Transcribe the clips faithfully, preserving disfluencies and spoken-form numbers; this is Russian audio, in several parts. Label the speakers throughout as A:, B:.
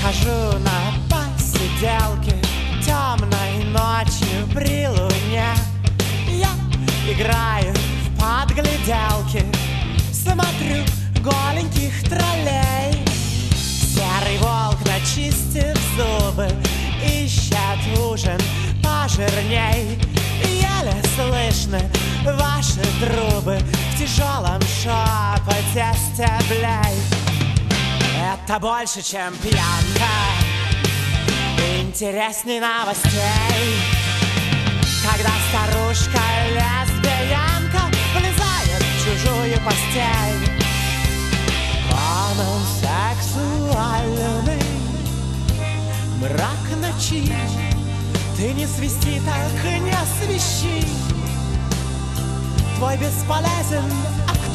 A: Хожу на посиделке темной ночью при луне. Я играю в подгляделки, смотрю голеньких троллей. Серый волк, начистив зубы, ищет ужин пожирней. Еле слышны ваши трубы в тяжелом шепоте стеблей. Это больше, чем пьянка, интересней новостей. Когда старушка-лесбиянка влезает в чужую постель. Канал сексуальный, мрак ночи. Ты не свисти, так и не свищи. Твой бесполезен акт,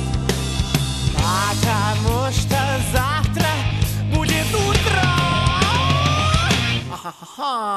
A: потому что завтра будет утро. А-ха-ха.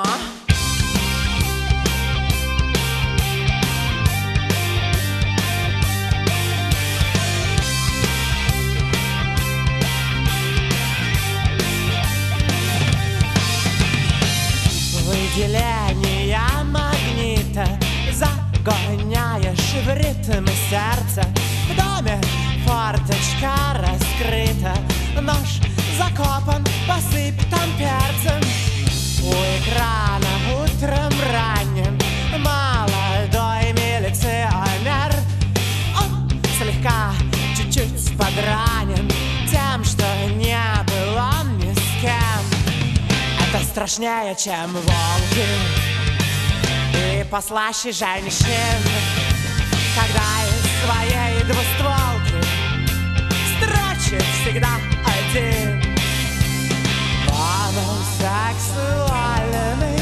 A: Выделение магнита загоняешь в ритм сердца. В доме форточка раскрыта, нож закопан, посыпь там перцем. У экрана утром ранним молодой милиционер. Он слегка, чуть-чуть подранен тем, что не был он ни с кем. Это страшнее, чем волки, и послаще женщин, когда из своей двустволки строчит всегда один. Канал сексуальный,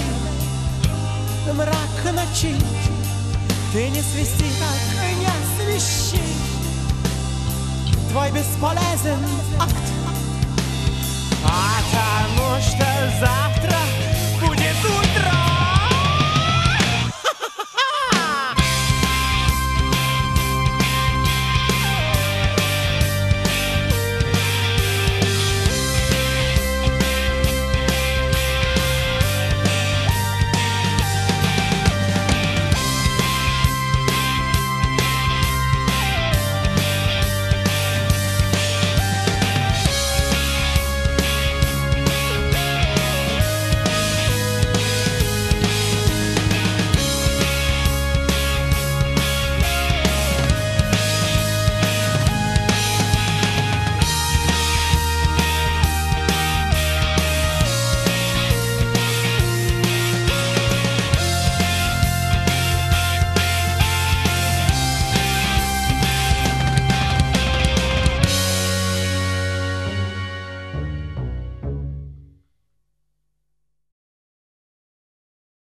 A: мрак ночи. Ты не свисти, так и не свищи. Твой бесполезен акт